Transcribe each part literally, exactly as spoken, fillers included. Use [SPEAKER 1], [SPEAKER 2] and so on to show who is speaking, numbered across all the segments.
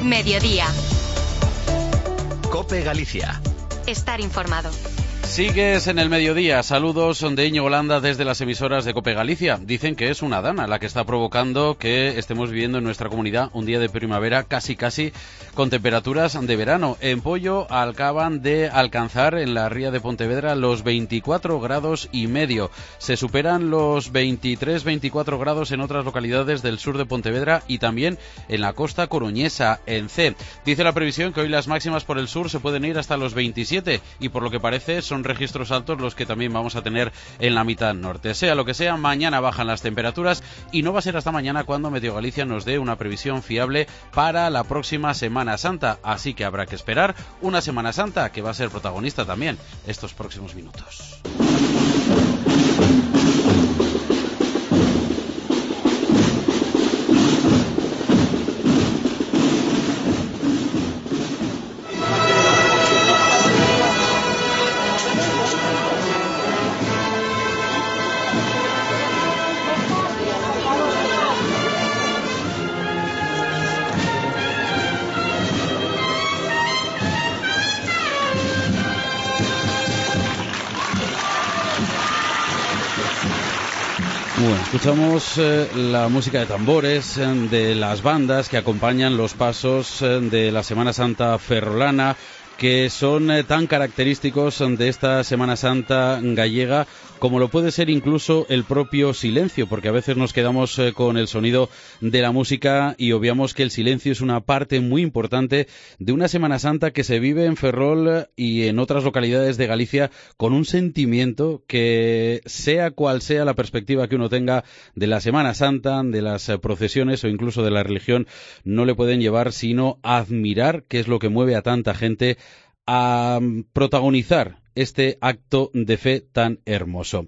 [SPEAKER 1] Mediodía.
[SPEAKER 2] COPE Galicia.
[SPEAKER 1] Estar informado.
[SPEAKER 3] Sigues en el mediodía. Saludos de Íñigo Landa desde las emisoras de COPE Galicia. Dicen que es una dana la que está provocando que estemos viviendo en nuestra comunidad un día de primavera casi casi con temperaturas de verano. En Pollo acaban de alcanzar en la ría de Pontevedra los veinticuatro grados y medio. Se superan los veintitrés veinticuatro grados en otras localidades del sur de Pontevedra y también en la costa coruñesa, en Cee. Dice la previsión que hoy las máximas por el sur se pueden ir hasta los veintisiete y por lo que parece son registros altos los que también vamos a tener en la mitad norte. Sea lo que sea, mañana bajan las temperaturas y no va a ser hasta mañana cuando Meteo Galicia nos dé una previsión fiable para la próxima Semana Santa. Así que habrá que esperar una Semana Santa que va a ser protagonista también estos próximos minutos. Bueno, escuchamos eh, la música de tambores eh, de las bandas que acompañan los pasos eh, de la Semana Santa ferrolana, que son eh, tan característicos de esta Semana Santa gallega como lo puede ser incluso el propio silencio, porque a veces nos quedamos eh, con el sonido de la música y obviamos que el silencio es una parte muy importante de una Semana Santa que se vive en Ferrol y en otras localidades de Galicia con un sentimiento que, sea cual sea la perspectiva que uno tenga de la Semana Santa, de las eh, procesiones o incluso de la religión, no le pueden llevar sino a admirar qué es lo que mueve a tanta gente a protagonizar este acto de fe tan hermoso.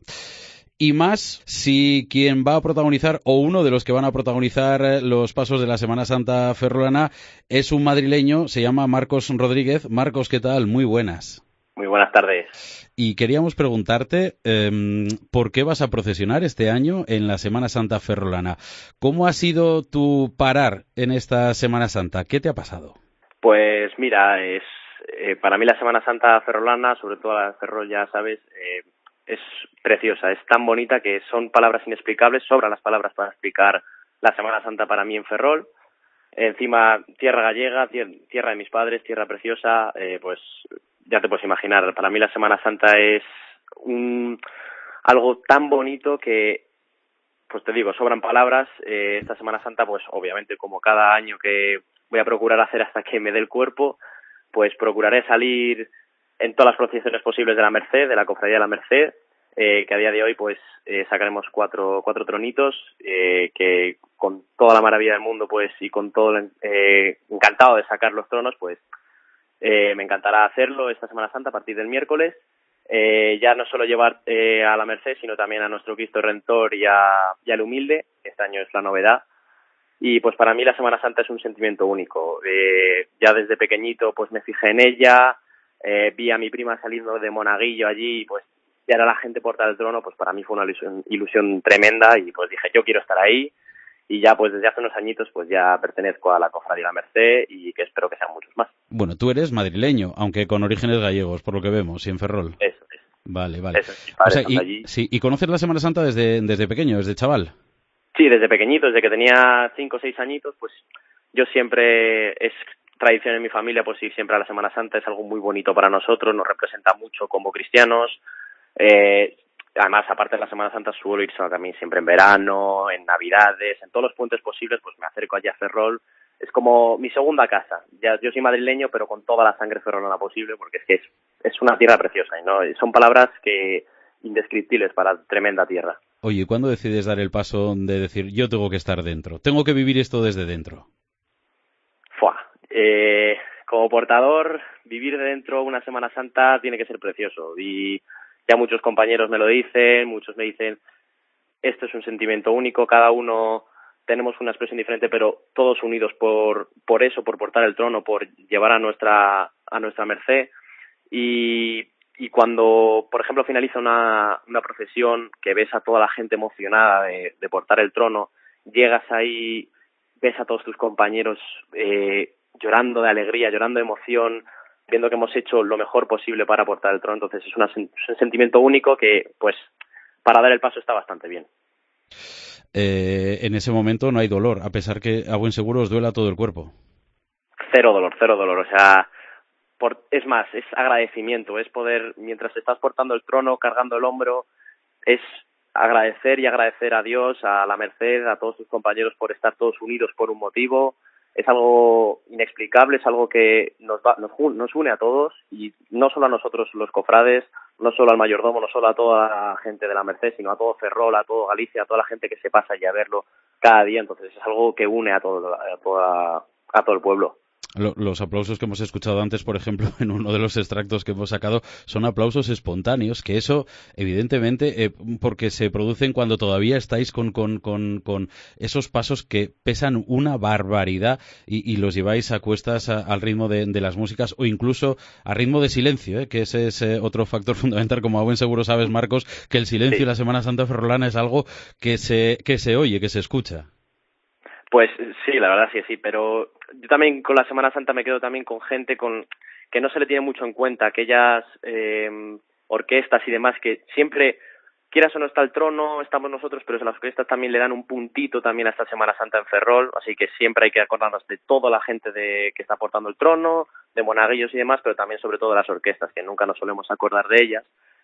[SPEAKER 3] Y más si quien va a protagonizar, o uno de los que van a protagonizar los pasos de la Semana Santa ferrolana, es un madrileño, se llama Marcos Rodríguez. Marcos, ¿qué tal? Muy buenas.
[SPEAKER 4] Muy buenas tardes.
[SPEAKER 3] Y queríamos preguntarte, eh, ¿por qué vas a procesionar este año en la Semana Santa ferrolana? ¿Cómo ha sido tu parar en esta Semana Santa? ¿Qué te ha pasado?
[SPEAKER 4] Pues mira, es eh, para mí la Semana Santa ferrolana, sobre todo la de Ferrol, ya sabes, eh, es preciosa, es tan bonita que son palabras inexplicables, sobran las palabras para explicar la Semana Santa para mí en Ferrol. Encima, tierra gallega, tierra de mis padres, tierra preciosa, eh, pues ya te puedes imaginar, para mí la Semana Santa es un, algo tan bonito que, pues te digo, sobran palabras. Eh, esta Semana Santa, pues obviamente como cada año que voy a procurar hacer hasta que me dé el cuerpo, pues procuraré salir en todas las procesiones posibles de la Merced, de la Cofradía de la Merced, eh, que a día de hoy pues eh, sacaremos cuatro cuatro tronitos, eh, que con toda la maravilla del mundo pues y con todo el, eh, encantado de sacar los tronos, pues eh, me encantará hacerlo esta Semana Santa a partir del miércoles. Eh, ya no solo llevar eh, a la Merced, sino también a nuestro Cristo Redentor y, a, y al Humilde. Este año es la novedad. Y pues para mí la Semana Santa es un sentimiento único. Eh, ya desde pequeñito pues me fijé en ella, eh, vi a mi prima saliendo de monaguillo allí, pues ya era la gente porta del trono, pues para mí fue una ilusión, ilusión tremenda y pues dije yo quiero estar ahí. Y ya pues desde hace unos añitos pues ya pertenezco a la Cofradía de la Merced y que espero que sean muchos más.
[SPEAKER 3] Bueno, tú eres madrileño, aunque con orígenes gallegos, por lo que vemos, y en Ferrol.
[SPEAKER 4] Eso es.
[SPEAKER 3] Vale, vale.
[SPEAKER 4] Eso es, o
[SPEAKER 3] sea, y,
[SPEAKER 4] allí.
[SPEAKER 3] Sí, ¿y conoces la Semana Santa desde, desde pequeño, desde chaval?
[SPEAKER 4] Sí, desde pequeñito, desde que tenía cinco o seis añitos, pues yo siempre, es tradición en mi familia, pues ir siempre a la Semana Santa, es algo muy bonito para nosotros, nos representa mucho como cristianos. Eh, además, aparte de la Semana Santa, suelo ir también siempre en verano, en Navidades, en todos los puentes posibles, pues me acerco allá a Ferrol. Es como mi segunda casa. Ya, yo soy madrileño, pero con toda la sangre ferrolana posible, porque es que es, es una tierra preciosa, ¿no? Son palabras que indescriptibles para tremenda tierra.
[SPEAKER 3] Oye, ¿cuándo decides dar el paso de decir yo tengo que estar dentro? Tengo que vivir esto desde dentro.
[SPEAKER 4] Fua. Eh, como portador, vivir dentro una Semana Santa tiene que ser precioso. Y ya muchos compañeros me lo dicen, muchos me dicen, esto es un sentimiento único, cada uno tenemos una expresión diferente, pero todos unidos por por eso, por portar el trono, por llevar a nuestra a nuestra merced. Y y cuando, por ejemplo, finaliza una una procesión, que ves a toda la gente emocionada de, de portar el trono, llegas ahí, ves a todos tus compañeros eh, llorando de alegría, llorando de emoción, viendo que hemos hecho lo mejor posible para portar el trono. Entonces es, una, es un sentimiento único que, pues, para dar el paso está bastante bien.
[SPEAKER 3] Eh, en ese momento no hay dolor, a pesar que a buen seguro os duela todo el cuerpo.
[SPEAKER 4] Cero dolor, cero dolor, o sea, por, es más, es agradecimiento, es poder, mientras estás portando el trono, cargando el hombro, es agradecer y agradecer a Dios, a la Merced, a todos tus compañeros por estar todos unidos por un motivo. Es algo inexplicable, es algo que nos, va, nos, nos une a todos, y no solo a nosotros los cofrades, no solo al mayordomo, no solo a toda la gente de la Merced, sino a todo Ferrol, a todo Galicia, a toda la gente que se pasa allí a verlo cada día. Entonces es algo que une a todo, a, toda, a todo el pueblo.
[SPEAKER 3] Los aplausos que hemos escuchado antes, por ejemplo, en uno de los extractos que hemos sacado, son aplausos espontáneos, que eso, evidentemente, eh, porque se producen cuando todavía estáis con, con, con, con esos pasos que pesan una barbaridad y, y los lleváis a cuestas a, al ritmo de, de las músicas, o incluso a ritmo de silencio, eh, que ese es eh, otro factor fundamental. Como a buen seguro sabes, Marcos, que el silencio
[SPEAKER 4] Sí.
[SPEAKER 3] y la Semana Santa ferrolana es algo que se, que se oye, que se escucha.
[SPEAKER 4] Pues sí, la verdad sí, sí, pero yo también con la Semana Santa me quedo también con gente con que no se le tiene mucho en cuenta, aquellas eh, orquestas y demás que siempre, quieras o no está el trono, estamos nosotros, pero las orquestas también le dan un puntito también a esta Semana Santa en Ferrol, así que siempre hay que acordarnos de toda la gente de que está portando el trono, de monaguillos y demás, pero también sobre todo de las orquestas, que nunca nos solemos acordar de ellas.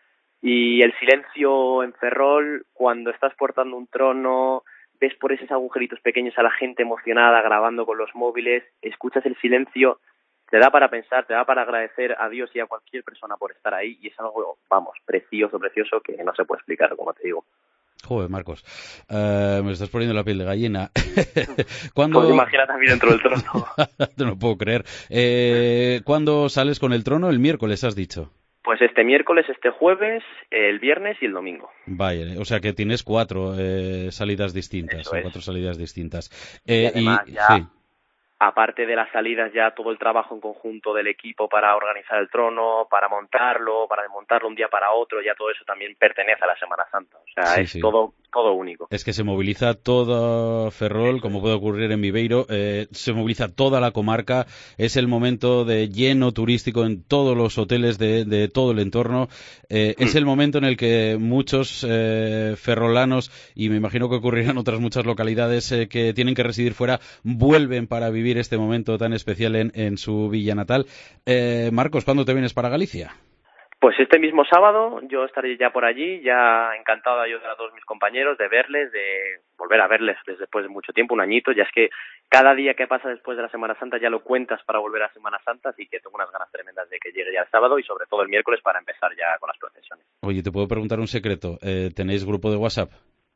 [SPEAKER 4] Y el silencio en Ferrol, cuando estás portando un trono, ves por esos agujeritos pequeños a la gente emocionada grabando con los móviles, escuchas el silencio, te da para pensar, te da para agradecer a Dios y a cualquier persona por estar ahí, y es algo, vamos, precioso, precioso, que no se puede explicar, como te digo.
[SPEAKER 3] Joder, Marcos, uh, me estás poniendo la piel de gallina. ¿Cuándo...
[SPEAKER 4] Pues imagina también dentro del trono.
[SPEAKER 3] No lo puedo creer. Eh, ¿Cuándo sales con el trono? El miércoles, has dicho.
[SPEAKER 4] Pues este miércoles, este jueves, el viernes y el domingo.
[SPEAKER 3] Vaya, o sea que tienes cuatro eh, salidas distintas,
[SPEAKER 4] Eso
[SPEAKER 3] o
[SPEAKER 4] es.
[SPEAKER 3] cuatro salidas distintas.
[SPEAKER 4] Y
[SPEAKER 3] Eh,
[SPEAKER 4] además
[SPEAKER 3] y,
[SPEAKER 4] ya...
[SPEAKER 3] sí.
[SPEAKER 4] Aparte de las salidas, ya todo el trabajo en conjunto del equipo para organizar el trono, para montarlo, para desmontarlo un día para otro, ya todo eso también pertenece a la Semana Santa. O sea,
[SPEAKER 3] Sí,
[SPEAKER 4] es
[SPEAKER 3] sí.
[SPEAKER 4] todo todo único.
[SPEAKER 3] Es que se moviliza todo Ferrol,
[SPEAKER 4] Eso
[SPEAKER 3] como
[SPEAKER 4] es.
[SPEAKER 3] puede ocurrir en Viveiro, eh, se moviliza toda la comarca, es el momento de lleno turístico en todos los hoteles de, de todo el entorno, eh, es el momento en el que muchos eh, ferrolanos, y me imagino que ocurrirá en otras muchas localidades eh, que tienen que residir fuera, vuelven para vivir este momento tan especial en, en su villa natal. Eh, Marcos, ¿cuándo te vienes para Galicia?
[SPEAKER 4] Pues este mismo sábado yo estaré ya por allí, ya encantado de ayudar a todos mis compañeros, de verles, de volver a verles después de mucho tiempo, un añito. Ya es que cada día que pasa después de la Semana Santa ya lo cuentas para volver a Semana Santa, así que tengo unas ganas tremendas de que llegue ya el sábado y sobre todo el miércoles para empezar ya con las procesiones.
[SPEAKER 3] Oye, ¿te puedo preguntar un secreto? Eh, ¿Tenéis grupo de WhatsApp?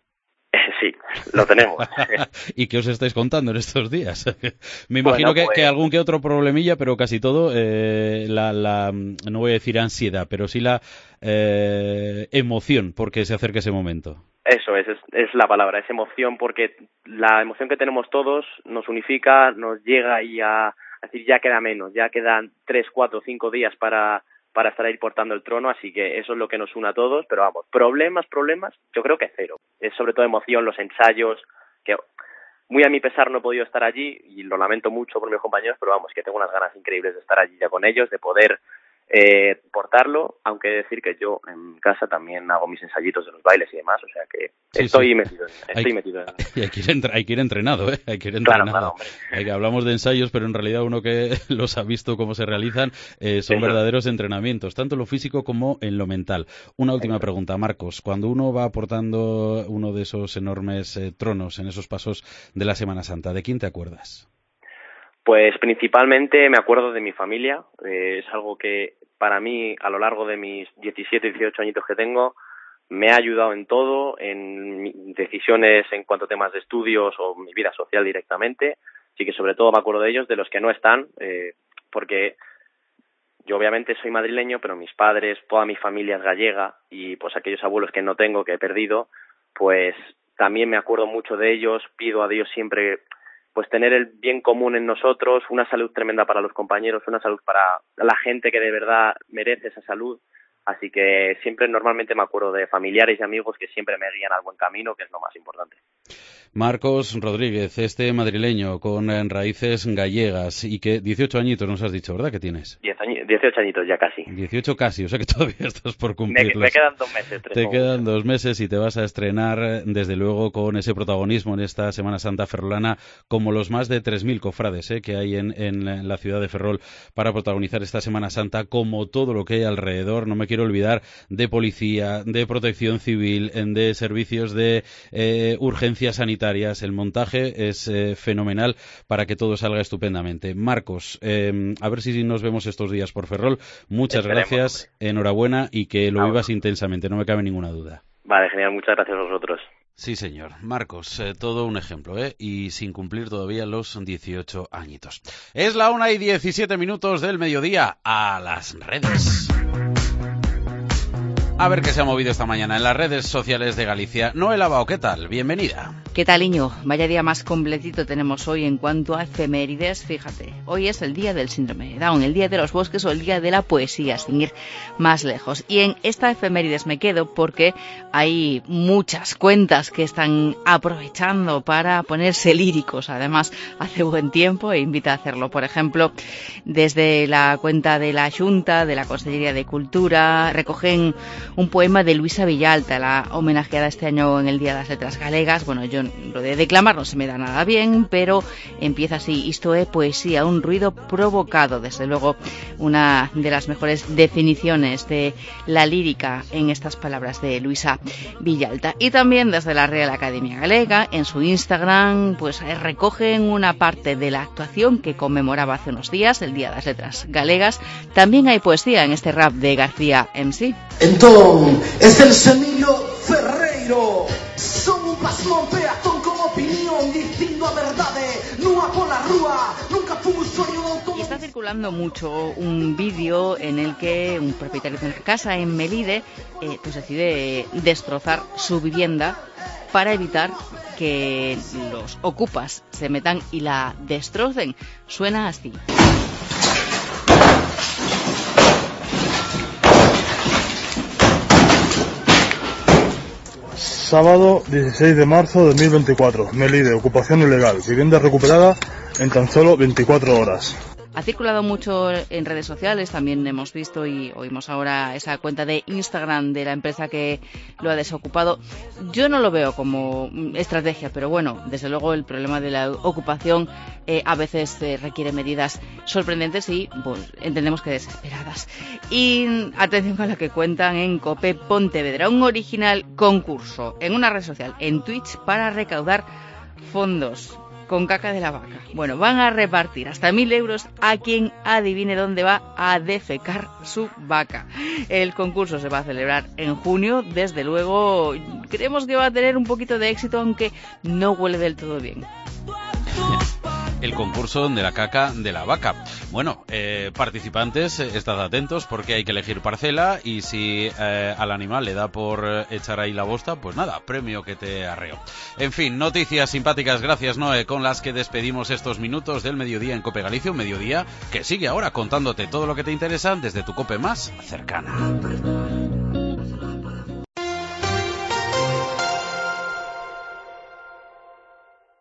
[SPEAKER 4] Sí, lo tenemos.
[SPEAKER 3] ¿Y qué os estáis contando en estos días? Me imagino
[SPEAKER 4] Bueno,
[SPEAKER 3] que,
[SPEAKER 4] pues...
[SPEAKER 3] que algún que otro problemilla, pero casi todo eh, la, la, no voy a decir ansiedad, pero sí la eh, emoción porque se acerca ese momento.
[SPEAKER 4] Eso es, es, es la palabra, es emoción, porque la emoción que tenemos todos nos unifica, nos llega ahí a, a decir ya queda menos, ya quedan tres, cuatro, cinco días para... para estar ahí portando el trono, así que eso es lo que nos une a todos, pero vamos, problemas, problemas, yo creo que cero. Es sobre todo emoción, los ensayos, que muy a mi pesar no he podido estar allí, y lo lamento mucho por mis compañeros, pero vamos, que tengo unas ganas increíbles de estar allí ya con ellos, de poder eh, portarlo, aunque decir que yo en casa también hago mis ensayitos de los bailes y demás, o sea que
[SPEAKER 3] Sí,
[SPEAKER 4] estoy
[SPEAKER 3] sí.
[SPEAKER 4] metido, estoy
[SPEAKER 3] hay,
[SPEAKER 4] metido en...
[SPEAKER 3] hay, que ir entre, hay que ir entrenado, ¿eh? Hay que ir
[SPEAKER 4] Claro,
[SPEAKER 3] entrenado.
[SPEAKER 4] claro, hombre.
[SPEAKER 3] Hay que, hablamos de ensayos, pero en realidad uno que los ha visto cómo se realizan eh, son
[SPEAKER 4] Eso.
[SPEAKER 3] verdaderos entrenamientos, tanto en lo físico como en lo mental. Una última
[SPEAKER 4] Eso.
[SPEAKER 3] pregunta, Marcos. Cuando uno va aportando uno de esos enormes eh, tronos en esos pasos de la Semana Santa, ¿de quién te acuerdas?
[SPEAKER 4] Pues principalmente me acuerdo de mi familia, eh, es algo que para mí a lo largo de mis diecisiete, dieciocho añitos que tengo me ha ayudado en todo, en decisiones en cuanto a temas de estudios o mi vida social directamente, así que sobre todo me acuerdo de ellos, de los que no están, eh, porque yo obviamente soy madrileño, pero mis padres, toda mi familia es gallega, y pues aquellos abuelos que no tengo, que he perdido, pues también me acuerdo mucho de ellos, pido a Dios siempre pues tener el bien común en nosotros, una salud tremenda para los compañeros, una salud para la gente que de verdad merece esa salud, Así que siempre normalmente me acuerdo de familiares y amigos que siempre me guían al buen camino, que es lo más importante.
[SPEAKER 3] Marcos Rodríguez, este madrileño con raíces gallegas y que dieciocho añitos nos has dicho, ¿verdad que tienes?
[SPEAKER 4] dieciocho añitos ya casi.
[SPEAKER 3] dieciocho casi, o sea que todavía estás por cumplirlos.
[SPEAKER 4] Me, me quedan dos meses. Tres
[SPEAKER 3] Te quedan dos meses y te vas a estrenar, desde luego, con ese protagonismo en esta Semana Santa ferrolana, como los más de tres mil cofrades ¿eh? que hay en, en la ciudad de Ferrol para protagonizar esta Semana Santa, como todo lo que hay alrededor. No me quiero olvidar de policía, de protección civil, de servicios de eh, urgencia sanitaria. El montaje es eh, fenomenal para que todo salga estupendamente. Marcos, eh, a ver si nos vemos estos días por Ferrol. Muchas Esperemos, gracias, hombre. Enhorabuena y que lo ah, vivas bueno. intensamente, no me cabe ninguna duda.
[SPEAKER 4] Vale, genial, muchas gracias a vosotros.
[SPEAKER 3] Sí, señor. Marcos, eh, todo un ejemplo, ¿eh? Y sin cumplir todavía los dieciocho añitos. Es la una y diecisiete minutos del mediodía. A las redes. A ver qué se ha movido esta mañana en las redes sociales de Galicia. Noela Bao, ¿qué tal? Bienvenida.
[SPEAKER 1] ¿Qué tal, Iño? Vaya día más completito tenemos hoy en cuanto a efemérides. Fíjate, hoy es el día del síndrome de Down, el día de los bosques o el día de la poesía, sin ir más lejos. Y en esta efemérides me quedo porque hay muchas cuentas que están aprovechando para ponerse líricos. Además, hace buen tiempo e invita a hacerlo. Por ejemplo, desde la cuenta de la Xunta, de la Consellería de Cultura, recogen un poema de Luisa Villalta, la homenajeada este año en el Día de las Letras Galegas. Bueno, yo lo de declamar no se me da nada bien, pero empieza así: isto é poesía, un ruido provocado. Desde luego, una de las mejores definiciones de la lírica en estas palabras de Luisa Villalta. Y también desde la Real Academia Galega, en su Instagram, pues recogen una parte de la actuación que conmemoraba hace unos días, el Día de las Letras Galegas. También hay poesía en este rap de García M C.
[SPEAKER 2] Entón, es el Semillo Ferreiro. Son un pasmón peatón con opinión, dicindo a verdade, nunha pola rúa, nunca fui un sueño de automóvil.
[SPEAKER 1] Y está circulando mucho un vídeo en el que un propietario de una casa en Melide eh, pues decide destrozar su vivienda para evitar que los ocupas se metan y la destrocen. Suena así.
[SPEAKER 5] Sábado dieciséis de marzo de dos mil veinticuatro, Melide, ocupación ilegal, vivienda recuperada en tan solo veinticuatro horas.
[SPEAKER 1] Ha circulado mucho en redes sociales, también hemos visto y oímos ahora esa cuenta de Instagram de la empresa que lo ha desocupado. Yo no lo veo como estrategia, pero bueno, desde luego el problema de la ocupación eh, a veces eh, requiere medidas sorprendentes y pues, entendemos que desesperadas. Y atención con la que cuentan en COPE Pontevedra, un original concurso en una red social, en Twitch, para recaudar fondos con caca de la vaca. Bueno, van a repartir hasta mil euros a quien adivine dónde va a defecar su vaca. El concurso se va a celebrar en junio. Desde luego, creemos que va a tener un poquito de éxito, aunque no huele del todo bien.
[SPEAKER 3] El concurso de la caca de la vaca. Bueno, eh, participantes, eh, estad atentos porque hay que elegir parcela y si eh, al animal le da por eh, echar ahí la bosta, pues nada, premio que te arreo. En fin, noticias simpáticas, gracias Noé, con las que despedimos estos minutos del mediodía en Cope Galicia, un mediodía que sigue ahora contándote todo lo que te interesa desde tu Cope más cercana.